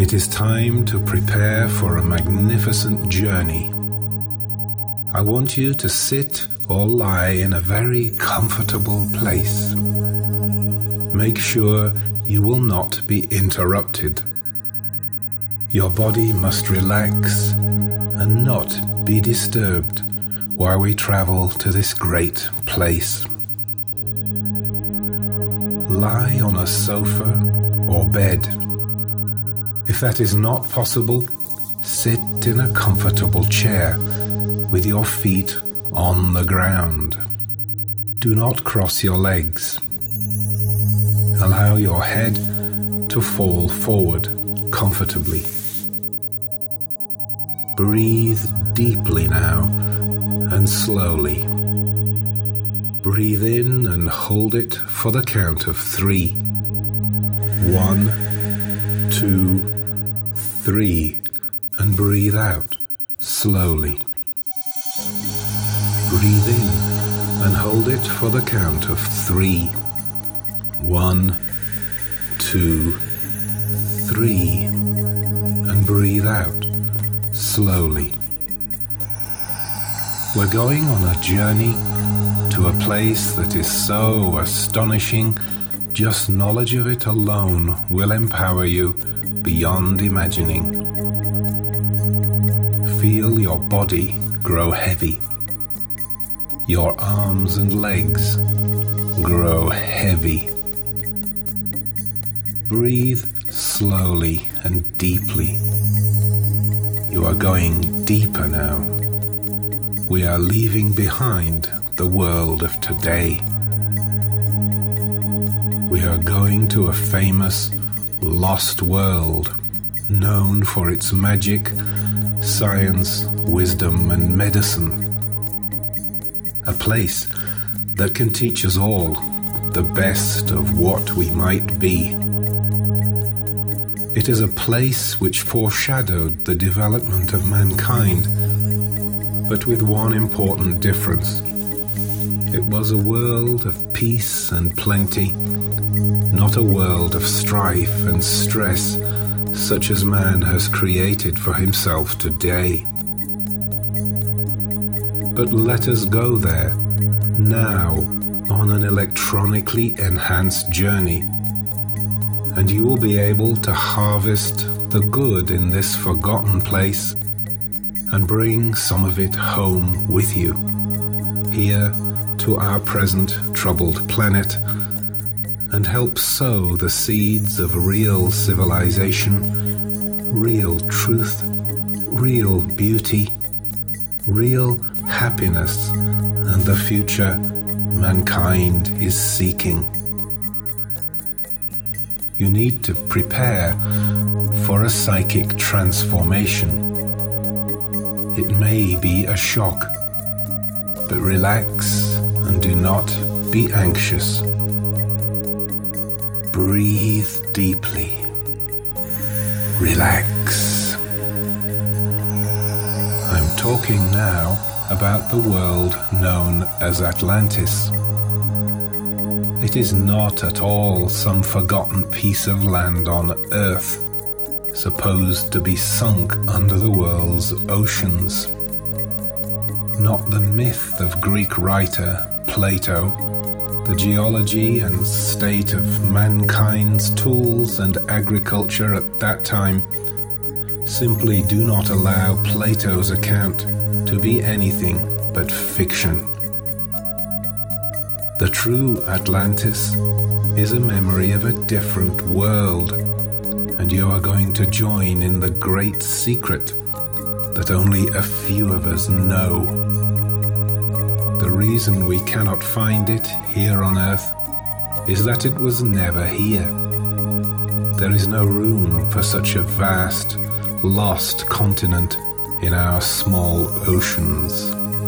It is time to prepare for a magnificent journey. I want you to sit or lie in a very comfortable place. Make sure you will not be interrupted. Your body must relax and not be disturbed while we travel to this great place. Lie on a sofa or bed. If that is not possible, sit in a comfortable chair with your feet on the ground. Do not cross your legs. Allow your head to fall forward comfortably. Breathe deeply now and slowly. Breathe in and hold it for the count of 3. 1, 2, 3, and breathe out slowly. Breathe in and hold it for the count of 3. 1, 2, 3, and breathe out slowly. We're going on a journey to a place that is so astonishing, just knowledge of it alone will empower you beyond imagining. Feel your body grow heavy. Your arms and legs grow heavy. Breathe slowly and deeply. You are going deeper now. We are leaving behind the world of today. We are going to a famous lost world known for its magic, science, wisdom, and medicine. A place that can teach us all the best of what we might be. It is a place which foreshadowed the development of mankind, but with one important difference. It was a world of peace and plenty, not a world of strife and stress such as man has created for himself today. But let us go there, now, on an electronically enhanced journey, and you will be able to harvest the good in this forgotten place and bring some of it home with you, here to our present troubled planet, and help sow the seeds of real civilization, real truth, real beauty, real happiness, and the future mankind is seeking. You need to prepare for a psychic transformation. It may be a shock, but relax and do not be anxious. Breathe deeply. Relax. I'm talking now about the world known as Atlantis. It is not at all some forgotten piece of land on Earth, supposed to be sunk under the world's oceans. Not the myth of Greek writer Plato, the geology and state of mankind's tools and agriculture at that time simply do not allow Plato's account to be anything but fiction. The true Atlantis is a memory of a different world, and you are going to join in the great secret that only a few of us know. The reason we cannot find it here on Earth is that it was never here. There is no room for such a vast, lost continent in our small oceans.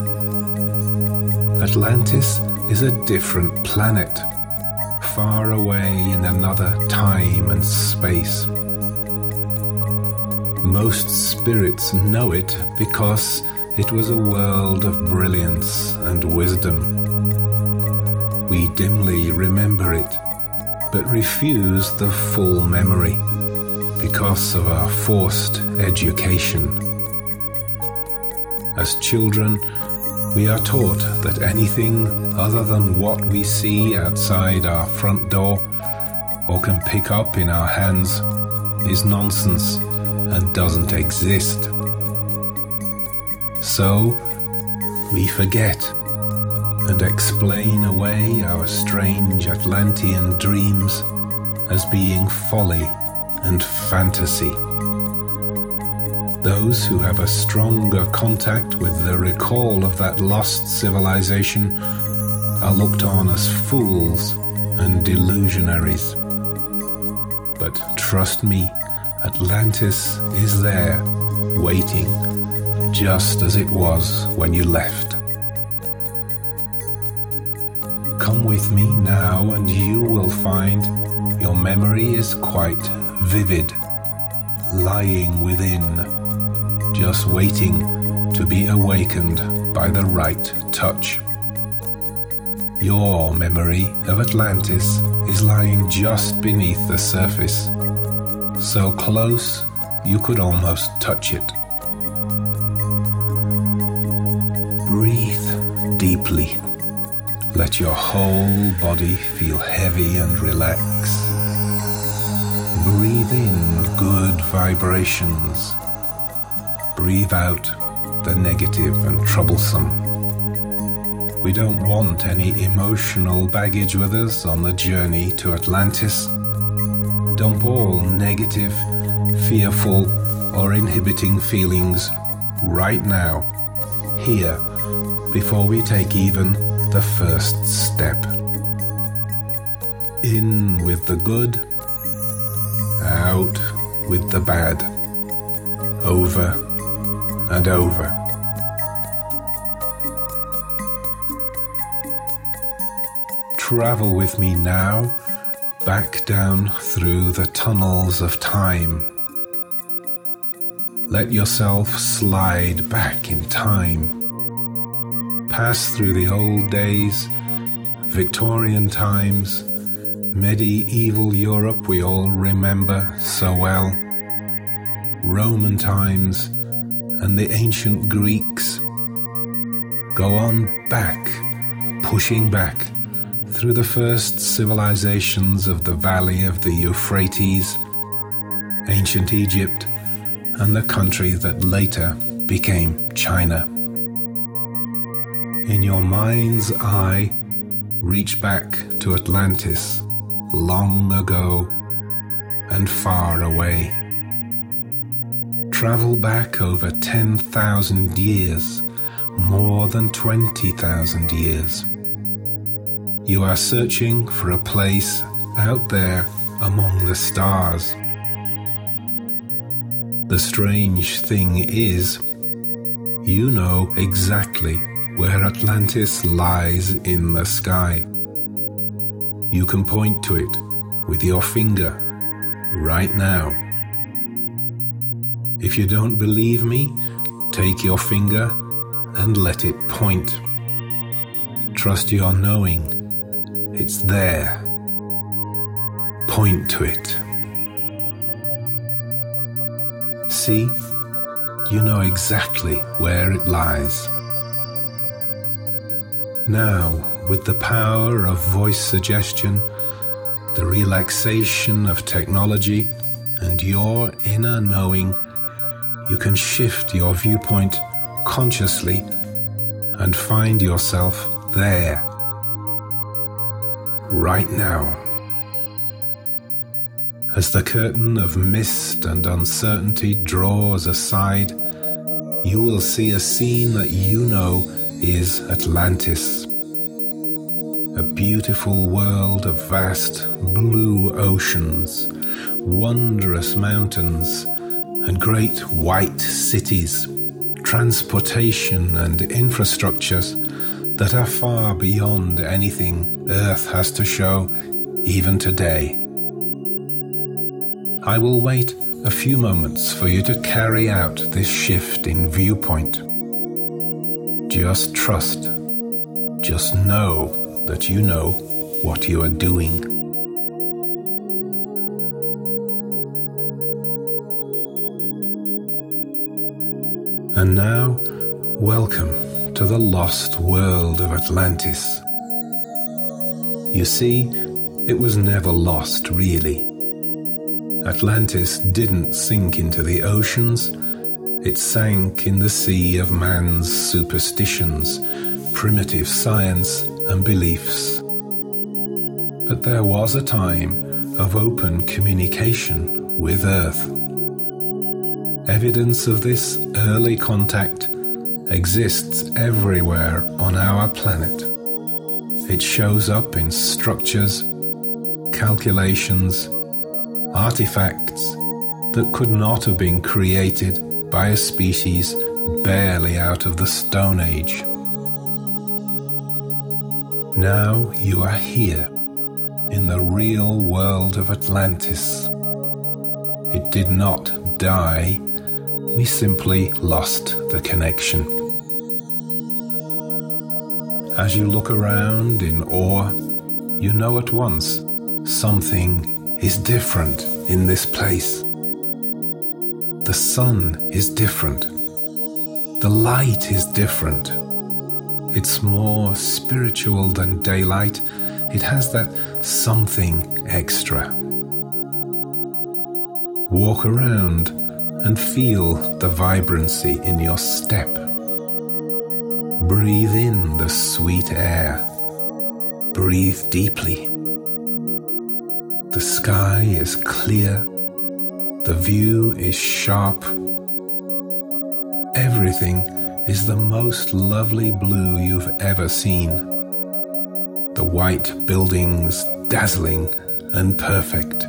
Atlantis is a different planet, far away in another time and space. Most spirits know it because it was a world of brilliance and wisdom. We dimly remember it, but refuse the full memory. because of our forced education. As children, we are taught that anything other than what we see outside our front door or can pick up in our hands is nonsense and doesn't exist. So, we forget and explain away our strange Atlantean dreams as being folly and fantasy. Those who have a stronger contact with the recall of that lost civilization are looked on as fools and delusionaries. But trust me, Atlantis is there, waiting, just as it was when you left. Come with me now and you will find your memory is quite vivid, lying within, just waiting to be awakened by the right touch. Your memory of Atlantis is lying just beneath the surface, so close you could almost touch it. Breathe deeply. Let your whole body feel heavy and relax. Breathe in good vibrations. Breathe out the negative and troublesome. We don't want any emotional baggage with us on the journey to Atlantis. Dump all negative, fearful, or inhibiting feelings right now, here, before we take even the first step. In with the good, out with the bad, over and over. Travel with me now, back down through the tunnels of time. Let yourself slide back in time. Pass through the old days, Victorian times, medieval Europe we all remember so well, Roman times, and the ancient Greeks. Go on back, pushing back, through the first civilizations of the valley of the Euphrates, ancient Egypt, and the country that later became China. In your mind's eye, reach back to Atlantis, long ago and far away. Travel back over 10,000 years, more than 20,000 years. You are searching for a place out there among the stars. The strange thing is, you know exactly where Atlantis lies in the sky. You can point to it with your finger right now. If you don't believe me, take your finger and let it point. Trust your knowing. It's there. Point to it. See, you know exactly where it lies. Now, with the power of voice suggestion, the relaxation of technology, and your inner knowing, you can shift your viewpoint consciously and find yourself there, right now. As the curtain of mist and uncertainty draws aside, you will see a scene that you know is Atlantis. A beautiful world of vast blue oceans, wondrous mountains, and great white cities, transportation and infrastructures that are far beyond anything Earth has to show even today. I will wait a few moments for you to carry out this shift in viewpoint. Just trust, just know that you know what you are doing. And now, welcome to the lost world of Atlantis. You see, it was never lost, really. Atlantis didn't sink into the oceans. It sank in the sea of man's superstitions, primitive science, and beliefs. But there was a time of open communication with Earth. Evidence of this early contact exists everywhere on our planet. It shows up in structures, calculations, artifacts that could not have been created by a species barely out of the Stone Age. Now you are here, in the real world of Atlantis. It did not die, we simply lost the connection. As you look around in awe, you know at once something is different in this place. The sun is different. The light is different. It's more spiritual than daylight. It has that something extra. Walk around and feel the vibrancy in your step. Breathe in the sweet air. Breathe deeply. The sky is clear. The view is sharp. Everything is the most lovely blue you've ever seen. The white buildings dazzling and perfect.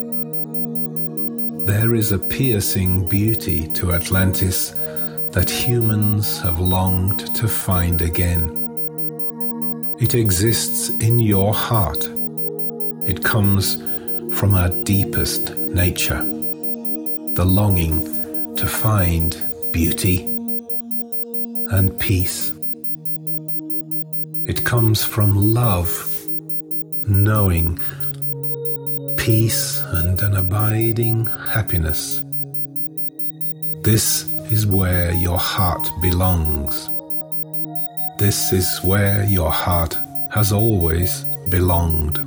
There is a piercing beauty to Atlantis that humans have longed to find again. It exists in your heart. It comes from our deepest nature, the longing to find beauty and peace. It comes from love, knowing peace and an abiding happiness. This is where your heart belongs. This is where your heart has always belonged.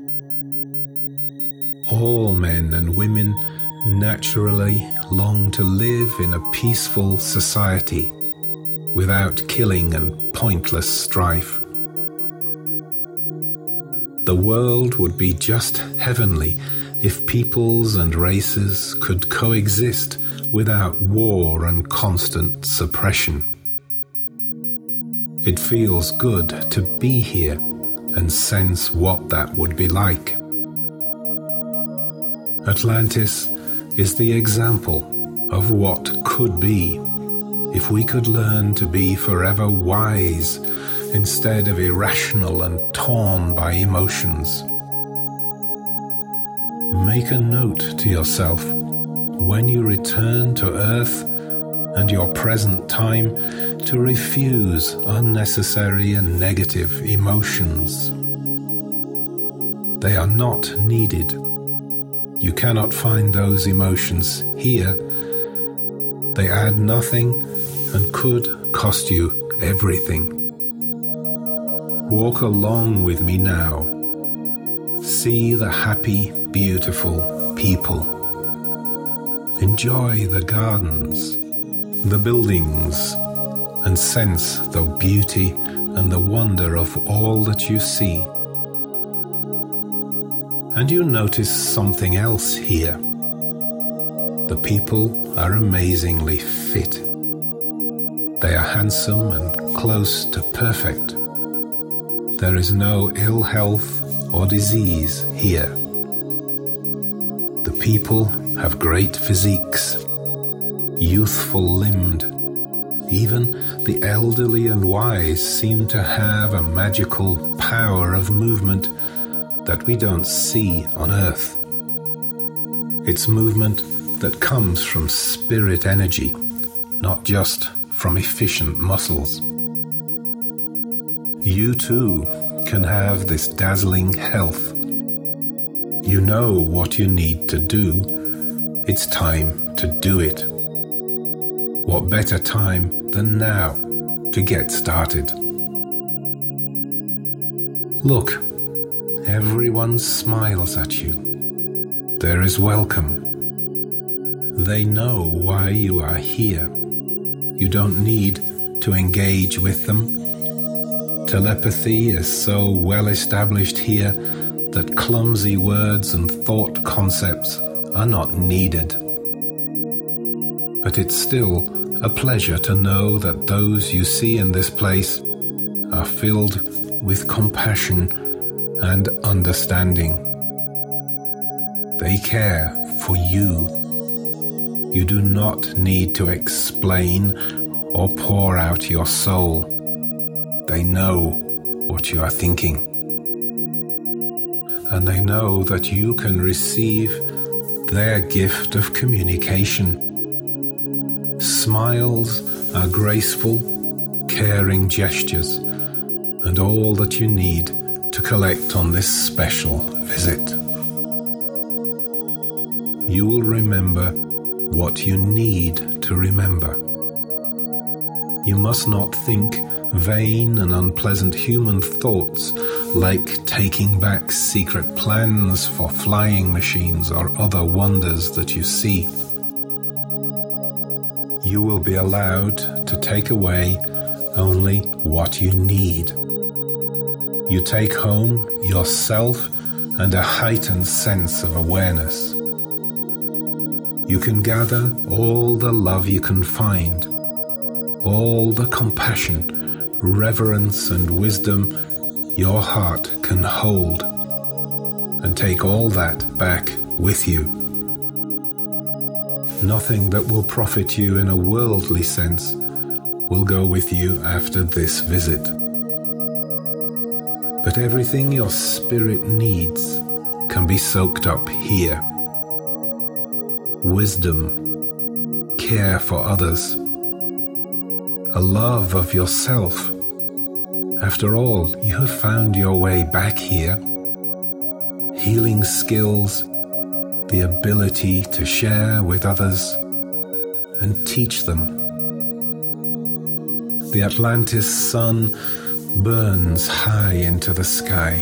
All men and women naturally long to live in a peaceful society without killing and pointless strife. The world would be just heavenly if peoples and races could coexist without war and constant suppression. It feels good to be here and sense what that would be like. Atlantis is the example of what could be if we could learn to be forever wise instead of irrational and torn by emotions. Make a note to yourself when you return to Earth and your present time to refuse unnecessary and negative emotions. They are not needed. You cannot find those emotions here. They add nothing and could cost you everything. Walk along with me now. See the happy, beautiful people. Enjoy the gardens, the buildings, and sense the beauty and the wonder of all that you see. And you notice something else here. The people are amazingly fit. They are handsome and close to perfect. There is no ill health or disease here. The people have great physiques, youthful limbed. Even the elderly and wise seem to have a magical power of movement that we don't see on Earth. It's movement that comes from spirit energy, not just from efficient muscles. You too can have this dazzling health. You know what you need to do. It's time to do it. What better time than now to get started? Look, everyone smiles at you. There is welcome. They know why you are here. You don't need to engage with them. Telepathy is so well established here that clumsy words and thought concepts are not needed. But it's still a pleasure to know that those you see in this place are filled with compassion and understanding. They care for you. You do not need to explain or pour out your soul. They know what you are thinking. And they know that you can receive their gift of communication. Smiles are graceful, caring gestures, and all that you need to collect on this special visit. You will remember what you need to remember. You must not think vain and unpleasant human thoughts like taking back secret plans for flying machines or other wonders that you see. You will be allowed to take away only what you need. You take home yourself and a heightened sense of awareness. You can gather all the love you can find, all the compassion, reverence and wisdom your heart can hold, and take all that back with you. Nothing that will profit you in a worldly sense will go with you after this visit. But everything your spirit needs can be soaked up here. Wisdom, care for others, a love of yourself. After all, you have found your way back here. Healing skills, the ability to share with others and teach them. The Atlantis sun burns high into the sky.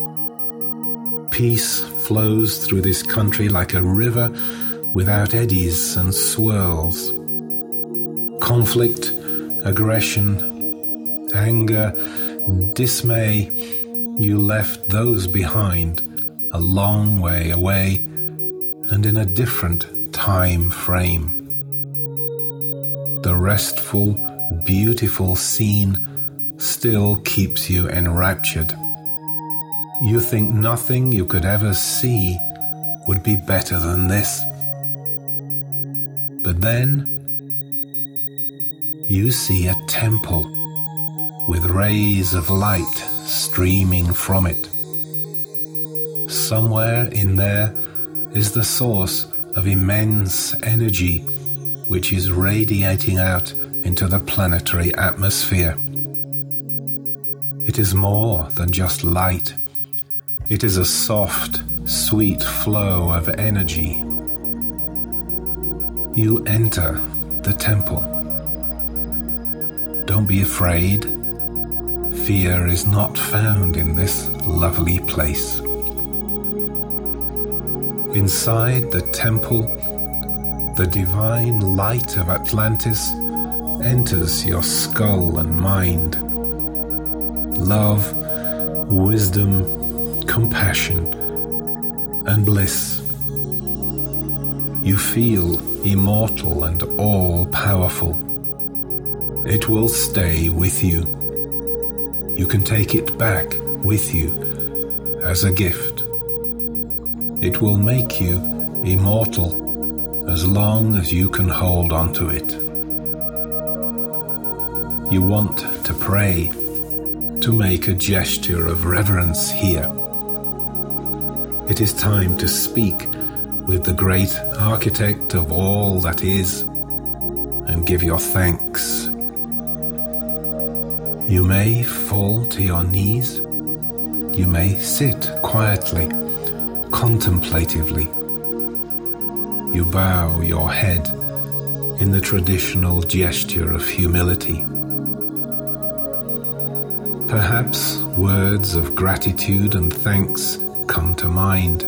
Peace flows through this country like a river without eddies and swirls. Conflict, aggression, anger, dismay, you left those behind a long way away and in a different time frame. The restful, beautiful scene still keeps you enraptured. You think nothing you could ever see would be better than this. But then you see a temple with rays of light streaming from it. Somewhere in there is the source of immense energy which is radiating out into the planetary atmosphere. It is more than just light. It is a soft, sweet flow of energy. You enter the temple. Don't be afraid. Fear is not found in this lovely place. Inside the temple, the divine light of Atlantis enters your skull and mind. Love, wisdom, compassion, and bliss. You feel immortal and all-powerful. It will stay with you. You can take it back with you as a gift. It will make you immortal as long as you can hold on to it. You want to pray, to make a gesture of reverence here. It is time to speak with the great architect of all that is and give your thanks. You may fall to your knees. You may sit quietly, contemplatively. You bow your head in the traditional gesture of humility. Perhaps words of gratitude and thanks come to mind.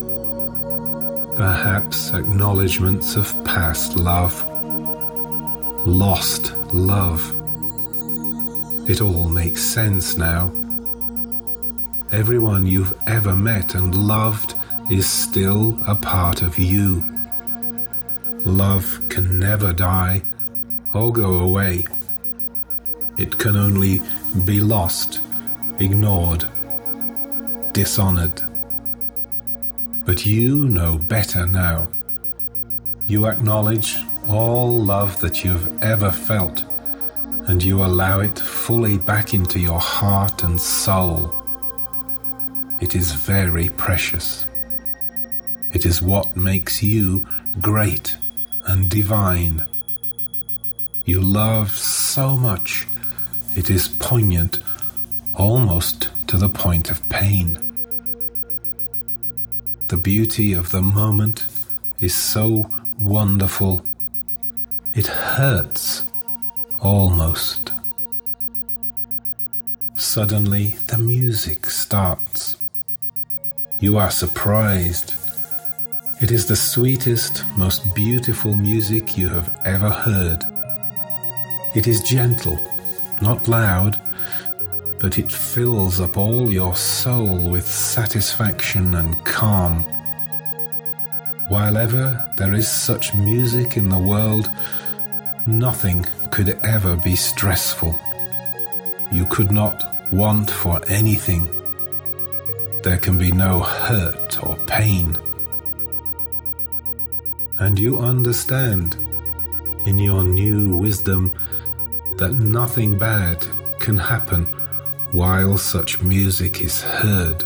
Perhaps acknowledgements of past love, lost love. It all makes sense now. Everyone you've ever met and loved is still a part of you. Love can never die or go away. It can only be lost, ignored, dishonored. But you know better now. You acknowledge all love that you've ever felt, and you allow it fully back into your heart and soul. It is very precious. It is what makes you great and divine. You love so much, it is poignant, almost to the point of pain. The beauty of the moment is so wonderful, it hurts almost. Suddenly the music starts. You are surprised. It is the sweetest, most beautiful music you have ever heard. It is gentle, not loud, but it fills up all your soul with satisfaction and calm. While ever there is such music in the world, nothing could ever be stressful. You could not want for anything. There can be no hurt or pain. And you understand, in your new wisdom, that nothing bad can happen while such music is heard.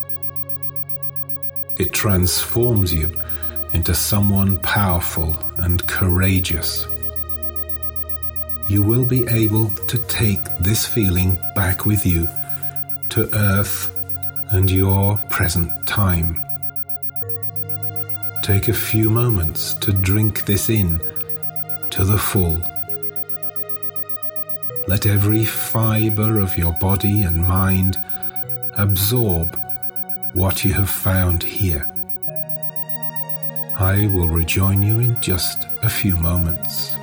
It transforms you into someone powerful and courageous. You will be able to take this feeling back with you to Earth and your present time. Take a few moments to drink this in to the full. Let every fiber of your body and mind absorb what you have found here. I will rejoin you in just a few moments.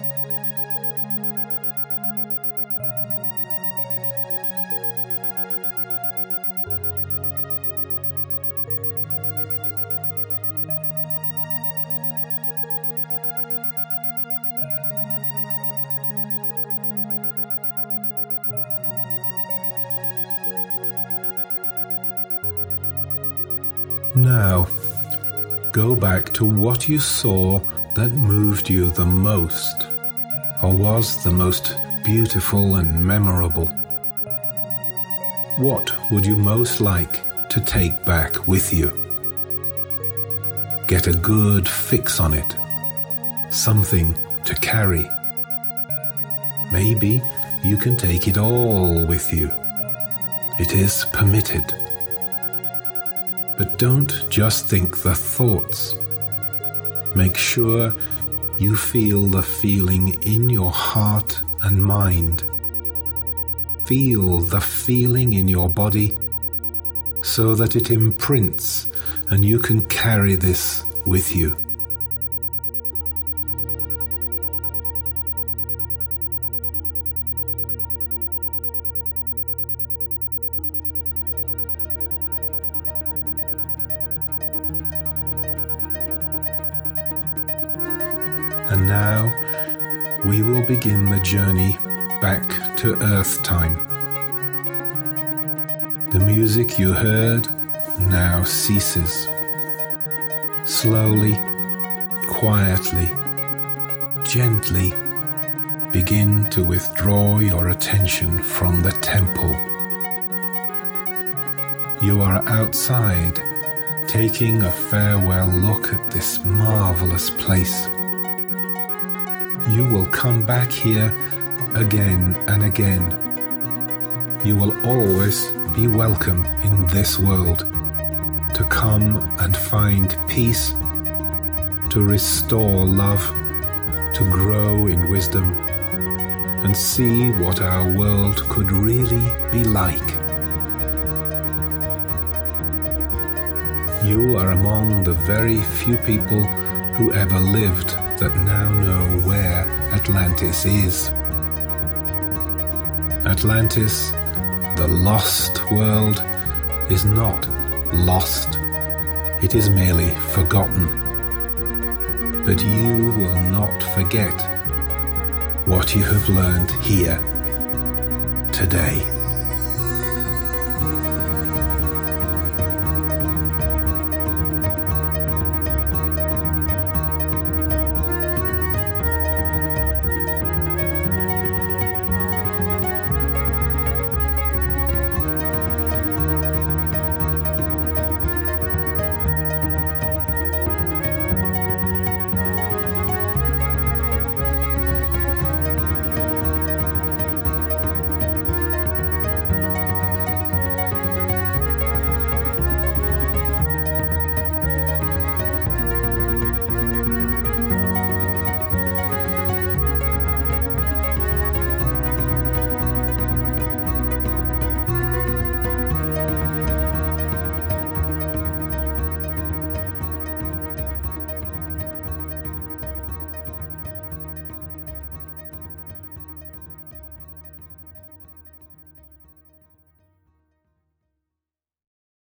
Now, go back to what you saw that moved you the most, or was the most beautiful and memorable. What would you most like to take back with you? Get a good fix on it, something to carry. Maybe you can take it all with you. It is permitted. But don't just think the thoughts. Make sure you feel the feeling in your heart and mind. Feel the feeling in your body so that it imprints and you can carry this with you. And now we will begin the journey back to Earth time. The music you heard now ceases. Slowly, quietly, gently begin to withdraw your attention from the temple. You are outside, taking a farewell look at this marvelous place. You will come back here again and again. You will always be welcome in this world, to come and find peace, to restore love, to grow in wisdom and see what our world could really be like. You are among the very few people who ever lived that now know where Atlantis is. Atlantis, the lost world, is not lost. It is merely forgotten. But you will not forget what you have learned here today.